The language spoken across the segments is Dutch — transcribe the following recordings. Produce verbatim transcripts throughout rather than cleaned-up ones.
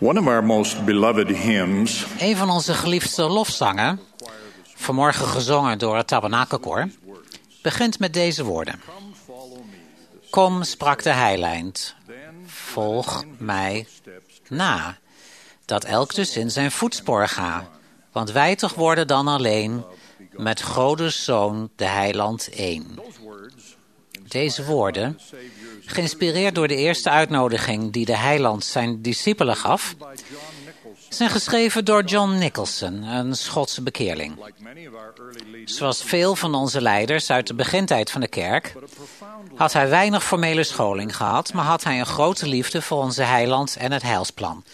One of our most beloved hymns, Een van onze geliefdste lofzangen, vanmorgen gezongen door het Tabernakelkoor, begint met deze woorden. Kom, sprak de heiland, volg mij na, dat elk dus in zijn voetspoor ga, want wij toch worden dan alleen met Godes Zoon de heiland één. Deze woorden, geïnspireerd door de eerste uitnodiging die de heiland zijn discipelen gaf, zijn geschreven door John Nicholson, een Schotse bekeerling. Zoals veel van onze leiders uit de begintijd van de kerk, had hij weinig formele scholing gehad, maar had hij een grote liefde voor onze heiland en het heilsplan.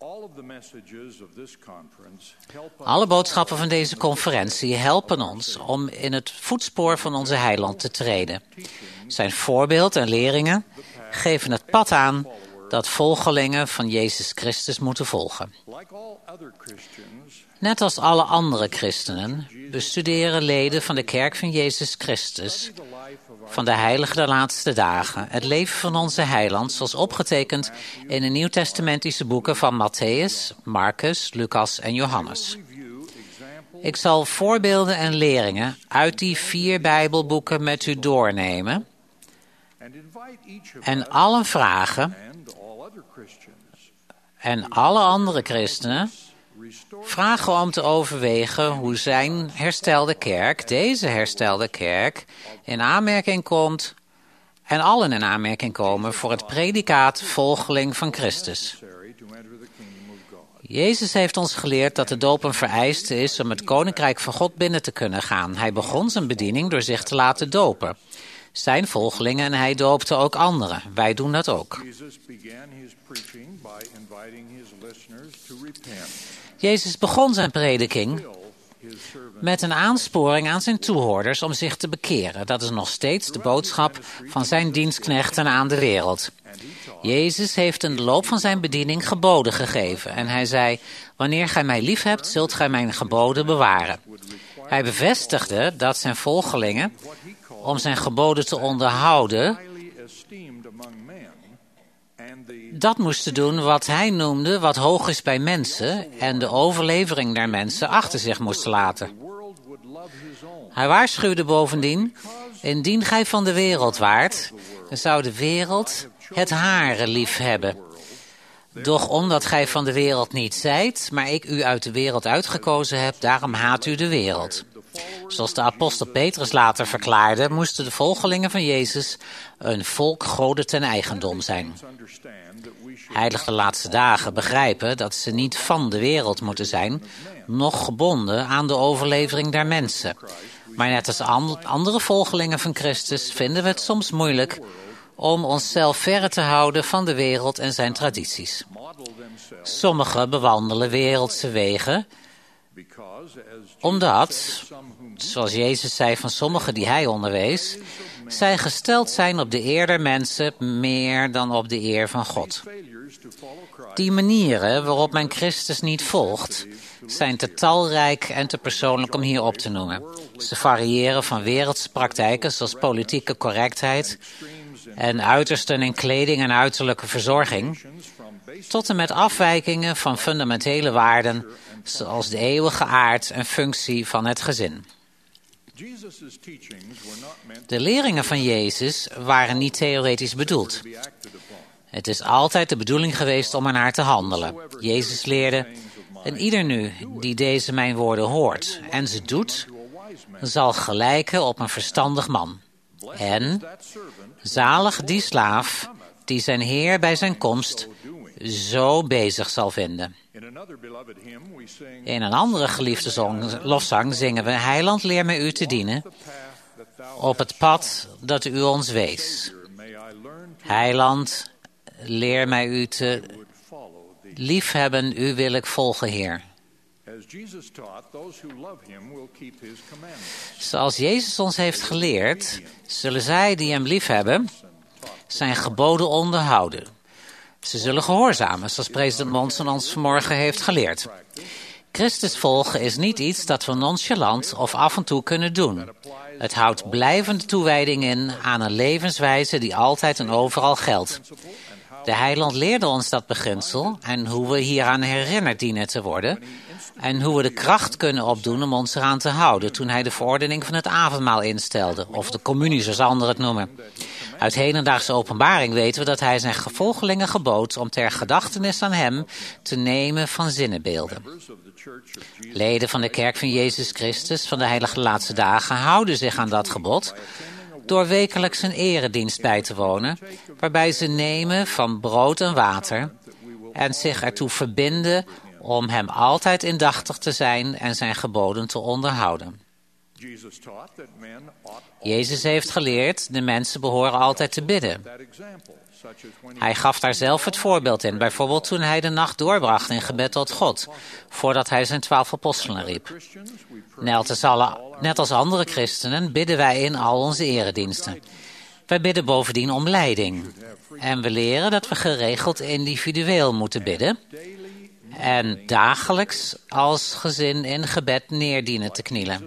Alle boodschappen van deze conferentie helpen ons om in het voetspoor van onze heiland te treden. Zijn voorbeeld en leringen geven het pad aan dat volgelingen van Jezus Christus moeten volgen. Net als alle andere christenen bestuderen leden van de kerk van Jezus Christus, van de heilige der laatste dagen, het leven van onze heiland, zoals opgetekend in de nieuwtestamentische boeken van Matthäus, Marcus, Lucas en Johannes. Ik zal voorbeelden en leringen uit die vier Bijbelboeken met u doornemen en allen vragen en alle andere christenen vragen om te overwegen hoe zijn herstelde kerk, deze herstelde kerk, in aanmerking komt en allen in aanmerking komen voor het predicaat volgeling van Christus. Jezus heeft ons geleerd dat de doop een vereiste is om het koninkrijk van God binnen te kunnen gaan. Hij begon zijn bediening door zich te laten dopen. Zijn volgelingen en hij doopte ook anderen. Wij doen dat ook. Jezus begon zijn prediking met een aansporing aan zijn toehoorders om zich te bekeren. Dat is nog steeds de boodschap van zijn dienstknechten aan de wereld. Jezus heeft in de loop van zijn bediening geboden gegeven. En hij zei, wanneer gij mij lief hebt, zult gij mijn geboden bewaren. Hij bevestigde dat zijn volgelingen, om zijn geboden te onderhouden, dat moesten doen wat hij noemde wat hoog is bij mensen en de overlevering der mensen achter zich moesten laten. Hij waarschuwde bovendien, indien gij van de wereld waart, dan zou de wereld het hare lief hebben. Doch omdat gij van de wereld niet zijt, maar ik u uit de wereld uitgekozen heb, daarom haat u de wereld. Zoals de apostel Petrus later verklaarde, moesten de volgelingen van Jezus een volk goden ten eigendom zijn. Heilige de laatste dagen begrijpen dat ze niet van de wereld moeten zijn, noch gebonden aan de overlevering der mensen. Maar net als andere volgelingen van Christus vinden we het soms moeilijk om onszelf verre te houden van de wereld en zijn tradities. Sommigen bewandelen wereldse wegen, omdat, zoals Jezus zei van sommigen die hij onderwees, zij gesteld zijn op de eer der mensen meer dan op de eer van God. Die manieren waarop men Christus niet volgt, zijn te talrijk en te persoonlijk om hier op te noemen. Ze variëren van wereldse praktijken zoals politieke correctheid en uitersten in kleding en uiterlijke verzorging, tot en met afwijkingen van fundamentele waarden zoals de eeuwige aard en functie van het gezin. De leringen van Jezus waren niet theoretisch bedoeld. Het is altijd de bedoeling geweest om ernaar te handelen. Jezus leerde, en ieder nu die deze mijn woorden hoort en ze doet, zal gelijken op een verstandig man. En zalig die slaaf die zijn Heer bij zijn komst zo bezig zal vinden. In een andere geliefde zong, lofzang zingen we, Heiland, leer mij u te dienen op het pad dat u ons wees. Heiland, leer mij u te liefhebben, u wil ik volgen, Heer. Zoals Jezus ons heeft geleerd, zullen zij die hem liefhebben zijn geboden onderhouden. Ze zullen gehoorzamen, zoals president Monson ons vanmorgen heeft geleerd. Christus volgen is niet iets dat we nonchalant of af en toe kunnen doen. Het houdt blijvende toewijding in aan een levenswijze die altijd en overal geldt. De heiland leerde ons dat beginsel en hoe we hieraan herinnerd dienen te worden en hoe we de kracht kunnen opdoen om ons eraan te houden toen hij de verordening van het avondmaal instelde, of de communie zoals anderen het noemen. Uit hedendaagse openbaring weten we dat hij zijn gevolgelingen gebood om ter gedachtenis aan hem te nemen van zinnenbeelden. Leden van de kerk van Jezus Christus van de heilige laatste dagen houden zich aan dat gebod door wekelijks een eredienst bij te wonen, waarbij ze nemen van brood en water en zich ertoe verbinden om hem altijd indachtig te zijn en zijn geboden te onderhouden. Jezus heeft geleerd, de mensen behoren altijd te bidden. Hij gaf daar zelf het voorbeeld in, bijvoorbeeld toen hij de nacht doorbracht in gebed tot God, voordat hij zijn twaalf apostelen riep. Net als, alle, net als andere christenen bidden wij in al onze erediensten. Wij bidden bovendien om leiding. En we leren dat we geregeld individueel moeten bidden en dagelijks als gezin in gebed neerdienen te knielen.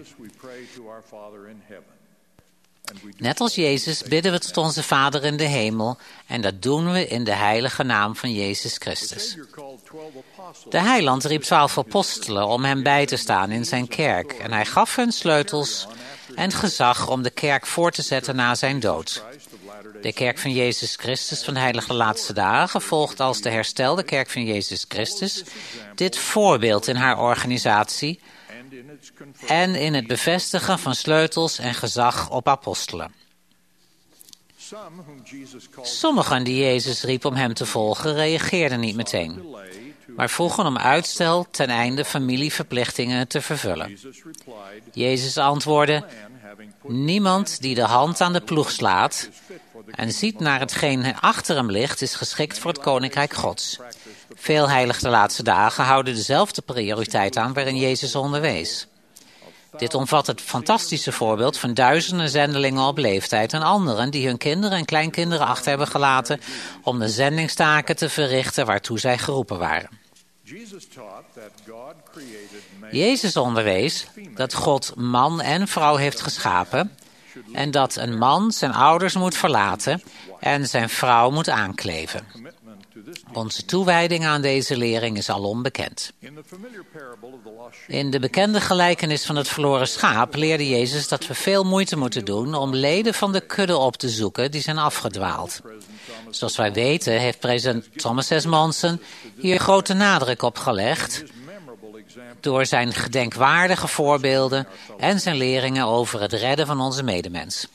Net als Jezus bidden we tot onze Vader in de hemel en dat doen we in de heilige naam van Jezus Christus. De heiland riep twaalf apostelen om hem bij te staan in zijn kerk en hij gaf hun sleutels en gezag om de kerk voor te zetten na zijn dood. De kerk van Jezus Christus van de heilige laatste dagen volgt als de herstelde kerk van Jezus Christus dit voorbeeld in haar organisatie en in het bevestigen van sleutels en gezag op apostelen. Sommigen die Jezus riep om hem te volgen reageerden niet meteen, maar vroegen om uitstel ten einde familieverplichtingen te vervullen. Jezus antwoordde: niemand die de hand aan de ploeg slaat en ziet naar hetgeen achter hem ligt, is geschikt voor het koninkrijk Gods. Veel heiligen de laatste dagen houden dezelfde prioriteit aan waarin Jezus onderwees. Dit omvat het fantastische voorbeeld van duizenden zendelingen op leeftijd en anderen die hun kinderen en kleinkinderen achter hebben gelaten om de zendingstaken te verrichten waartoe zij geroepen waren. Jezus onderwees dat God man en vrouw heeft geschapen en dat een man zijn ouders moet verlaten en zijn vrouw moet aankleven. Onze toewijding aan deze lering is alom bekend. In de bekende gelijkenis van het verloren schaap leerde Jezus dat we veel moeite moeten doen om leden van de kudde op te zoeken die zijn afgedwaald. Zoals wij weten heeft president Thomas S. Monson hier grote nadruk op gelegd door zijn gedenkwaardige voorbeelden en zijn leringen over het redden van onze medemens.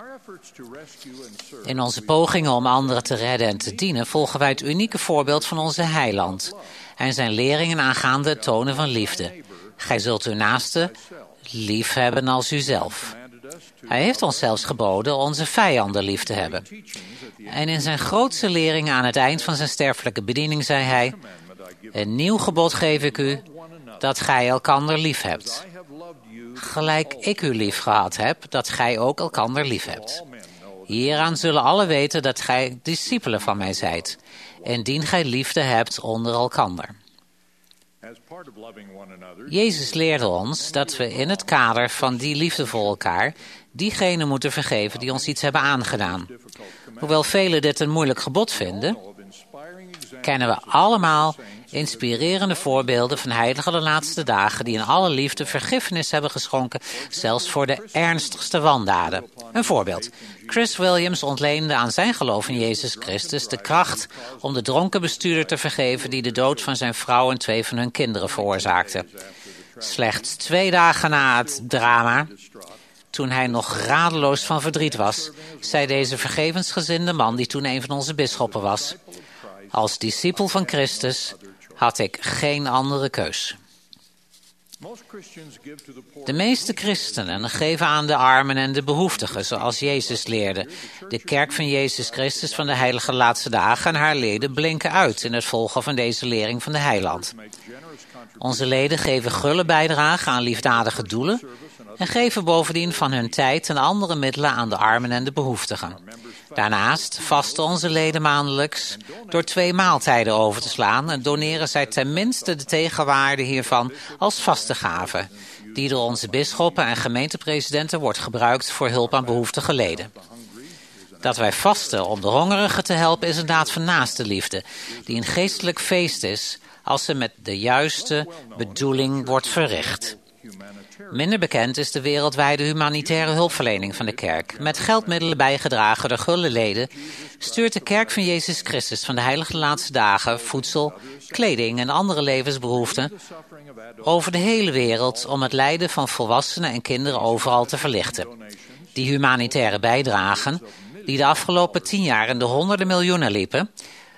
In onze pogingen om anderen te redden en te dienen volgen wij het unieke voorbeeld van onze heiland en zijn leringen aangaande het tonen van liefde. Gij zult uw naaste lief hebben als uzelf. Hij heeft ons zelfs geboden onze vijanden lief te hebben. En in zijn grootste leringen aan het eind van zijn sterfelijke bediening zei hij: een nieuw gebod geef ik u, dat gij elkander lief hebt. Gelijk ik u lief gehad heb, dat gij ook elkander lief hebt. Hieraan zullen alle weten dat gij discipelen van mij zijt, indien gij liefde hebt onder elkander. Jezus leerde ons dat we in het kader van die liefde voor elkaar diegenen moeten vergeven die ons iets hebben aangedaan. Hoewel velen dit een moeilijk gebod vinden, kennen we allemaal inspirerende voorbeelden van heiligen de laatste dagen die in alle liefde vergiffenis hebben geschonken, zelfs voor de ernstigste wandaden. Een voorbeeld. Chris Williams ontleende aan zijn geloof in Jezus Christus de kracht om de dronken bestuurder te vergeven die de dood van zijn vrouw en twee van hun kinderen veroorzaakte. Slechts twee dagen na het drama, toen hij nog radeloos van verdriet was, zei deze vergevensgezinde man, die toen een van onze bisschoppen was: als discipel van Christus had ik geen andere keus. De meeste christenen geven aan de armen en de behoeftigen, zoals Jezus leerde. De kerk van Jezus Christus van de heilige laatste dagen en haar leden blinken uit in het volgen van deze lering van de heiland. Onze leden geven gulle bijdrage aan liefdadige doelen en geven bovendien van hun tijd en andere middelen aan de armen en de behoeftigen. Daarnaast vasten onze leden maandelijks door twee maaltijden over te slaan en doneren zij tenminste de tegenwaarde hiervan als vaste gave, die door onze bisschoppen en gemeentepresidenten wordt gebruikt voor hulp aan behoeftige leden. Dat wij vasten om de hongerigen te helpen is een daad van naaste liefde, die een geestelijk feest is als ze met de juiste bedoeling wordt verricht. Minder bekend is de wereldwijde humanitaire hulpverlening van de kerk. Met geldmiddelen bijgedragen door gulle leden stuurt de kerk van Jezus Christus van de Heilige Laatste Dagen voedsel, kleding en andere levensbehoeften over de hele wereld om het lijden van volwassenen en kinderen overal te verlichten. Die humanitaire bijdragen, die de afgelopen tien jaar in de honderden miljoenen liepen,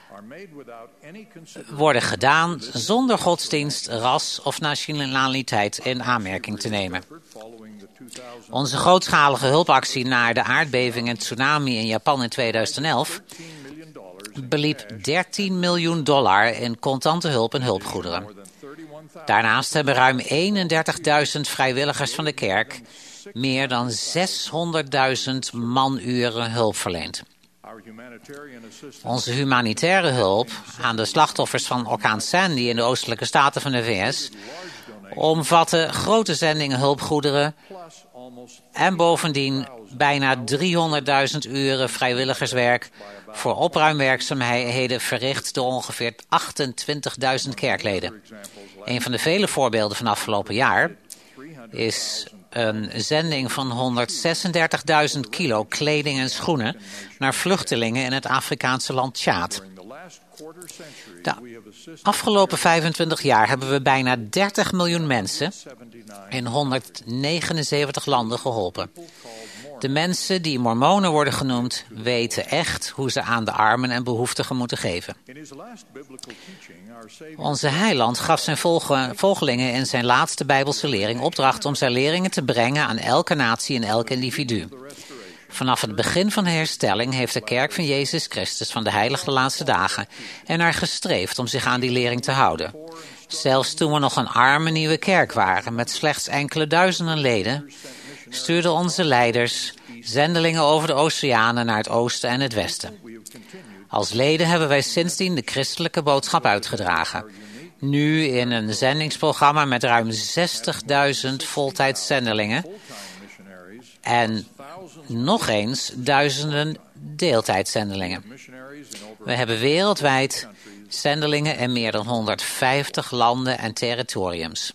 worden gedaan zonder godsdienst, ras of nationaliteit in aanmerking te nemen. Onze grootschalige hulpactie na de aardbeving en tsunami in Japan in tweeduizend elf beliep dertien miljoen dollar in contante hulp en hulpgoederen. Daarnaast hebben ruim eenendertigduizend vrijwilligers van de kerk meer dan zeshonderdduizend manuren hulp verleend. Onze humanitaire hulp aan de slachtoffers van orkaan Sandy in de oostelijke staten van de V S omvatte grote zendingen hulpgoederen en bovendien bijna driehonderdduizend uren vrijwilligerswerk voor opruimwerkzaamheden verricht door ongeveer achtentwintigduizend kerkleden. Een van de vele voorbeelden van afgelopen jaar is een zending van honderdzesendertigduizend kilo kleding en schoenen naar vluchtelingen in het Afrikaanse land Tjaad. De afgelopen vijfentwintig jaar hebben we bijna dertig miljoen mensen in honderdnegenenzeventig landen geholpen. De mensen die mormonen worden genoemd weten echt hoe ze aan de armen en behoeftigen moeten geven. Onze heiland gaf zijn volgelingen in zijn laatste Bijbelse lering opdracht om zijn leringen te brengen aan elke natie en elk individu. Vanaf het begin van de herstelling heeft de kerk van Jezus Christus van de Heilige Laatste Dagen ernaar gestreefd om zich aan die lering te houden. Zelfs toen we nog een arme nieuwe kerk waren met slechts enkele duizenden leden, stuurden onze leiders zendelingen over de oceanen naar het oosten en het westen. Als leden hebben wij sindsdien de christelijke boodschap uitgedragen. Nu in een zendingsprogramma met ruim zestigduizend voltijdszendelingen en nog eens duizenden deeltijdzendelingen. We hebben wereldwijd zendelingen in meer dan honderdvijftig landen en territoriums.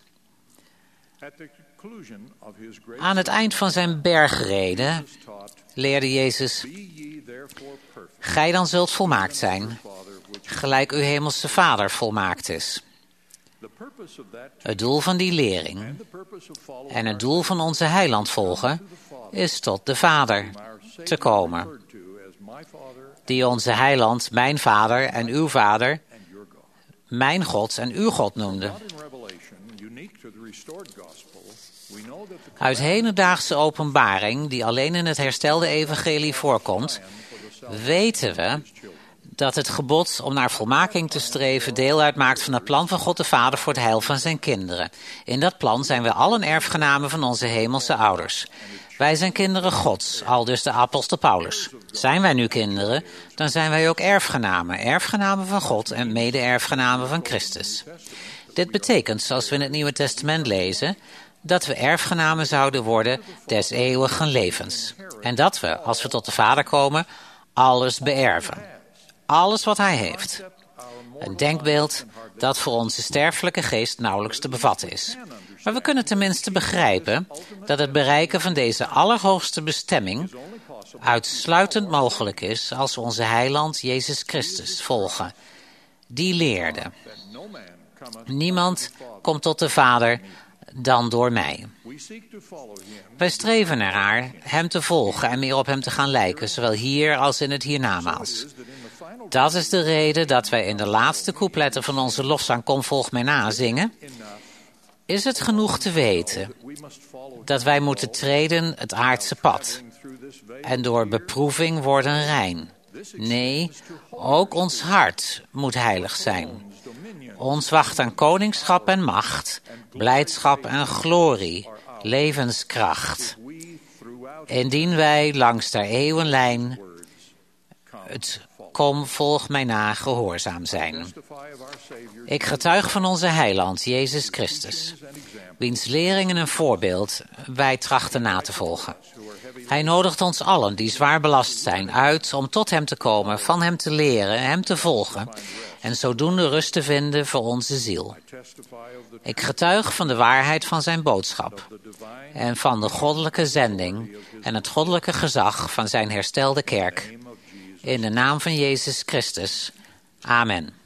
Aan het eind van zijn bergreden leerde Jezus: gij dan zult volmaakt zijn, gelijk uw hemelse Vader volmaakt is. Het doel van die lering en het doel van onze heiland volgen is tot de Vader te komen, die onze heiland mijn Vader en uw Vader, mijn God en uw God noemde. Uit hedendaagse openbaring, die alleen in het herstelde evangelie voorkomt, weten we dat het gebod om naar volmaking te streven deel uitmaakt van het plan van God de Vader voor het heil van zijn kinderen. In dat plan zijn we allen erfgenamen van onze hemelse ouders. Wij zijn kinderen Gods, aldus de apostel Paulus. Zijn wij nu kinderen, dan zijn wij ook erfgenamen, erfgenamen van God en mede-erfgenamen van Christus. Dit betekent, zoals we in het Nieuwe Testament lezen, dat we erfgenamen zouden worden des eeuwigen levens. En dat we, als we tot de Vader komen, alles beërven. Alles wat hij heeft. Een denkbeeld dat voor onze sterfelijke geest nauwelijks te bevatten is. Maar we kunnen tenminste begrijpen dat het bereiken van deze allerhoogste bestemming uitsluitend mogelijk is als we onze heiland Jezus Christus volgen. Die leerde: niemand komt tot de Vader dan door mij. Wij streven ernaar hem te volgen en meer op hem te gaan lijken, zowel hier als in het hiernamaals. Dat is de reden dat wij in de laatste coupletten van onze lofzang Kom volg mij na zingen. Is het genoeg te weten dat wij moeten treden het aardse pad en door beproeving worden rein? Nee, ook ons hart moet heilig zijn. Ons wacht aan koningschap en macht, blijdschap en glorie, levenskracht. Indien wij langs der eeuwenlijn het kom, volg mij na, gehoorzaam zijn. Ik getuig van onze heiland, Jezus Christus, wiens leringen en voorbeeld wij trachten na te volgen. Hij nodigt ons allen die zwaar belast zijn uit om tot hem te komen, van hem te leren, hem te volgen en zodoende rust te vinden voor onze ziel. Ik getuig van de waarheid van zijn boodschap en van de goddelijke zending en het goddelijke gezag van zijn herstelde kerk. In de naam van Jezus Christus. Amen.